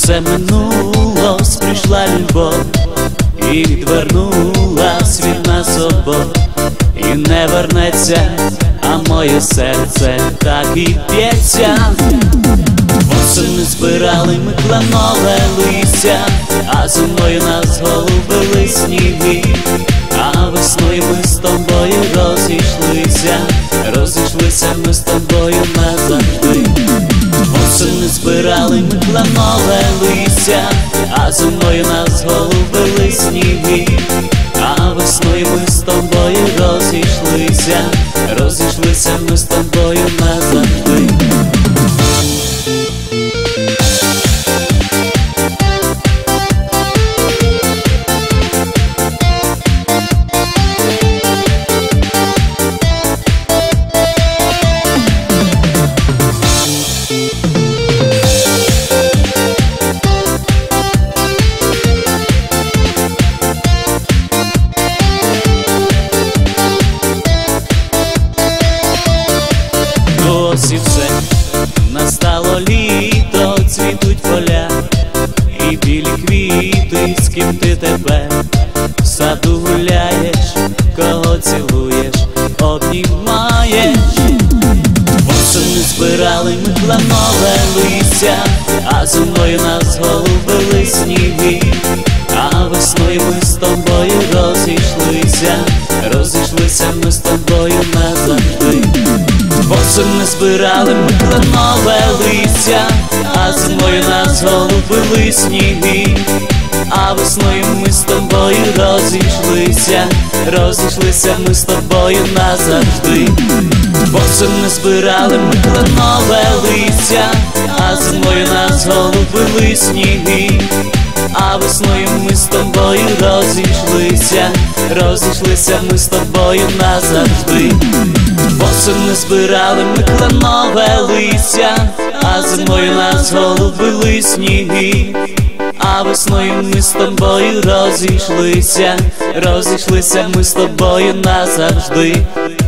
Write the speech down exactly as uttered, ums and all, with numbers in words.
все минулось, прийшла любов і відвернулась від нас обох, і не вернеться, а моє серце так і б'ється. Восени збирали ми кленове листя, а зимою нас голубили сніги, а весною ми з тобою розійшлися, розійшлися ми з тобою назавжди. Восени збирали ми кленове листя, а зимою нас голубили сніги, а весною ми з тобою розійшлися, розійшлися ми з тобою назавжди. Ось і все, настало літо, цвітуть поля, і білі квіти, з ким ти тепер в саду гуляєш, кого цілуєш, обнімаєш. Восени збирали ми кленове листя, а зимою нас голубили сніги, а весною ми з тобою розійшлися, розійшлися ми з тобою назавжди. Восени збирали ми кленове листя, а зимою нас голубили сніги, а весною ми з тобою розійшлися, розійшлися ми з тобою назавжди. Восени збирали ми кленове листя, а зимою нас голубили сніги, а весною ми з тобою розійшлися, розійшлися ми з тобою назавжди. Восени збирали ми кленове листя, а зимою нас голубили сніги, а весною ми з тобою розійшлися, розійшлися ми з тобою назавжди.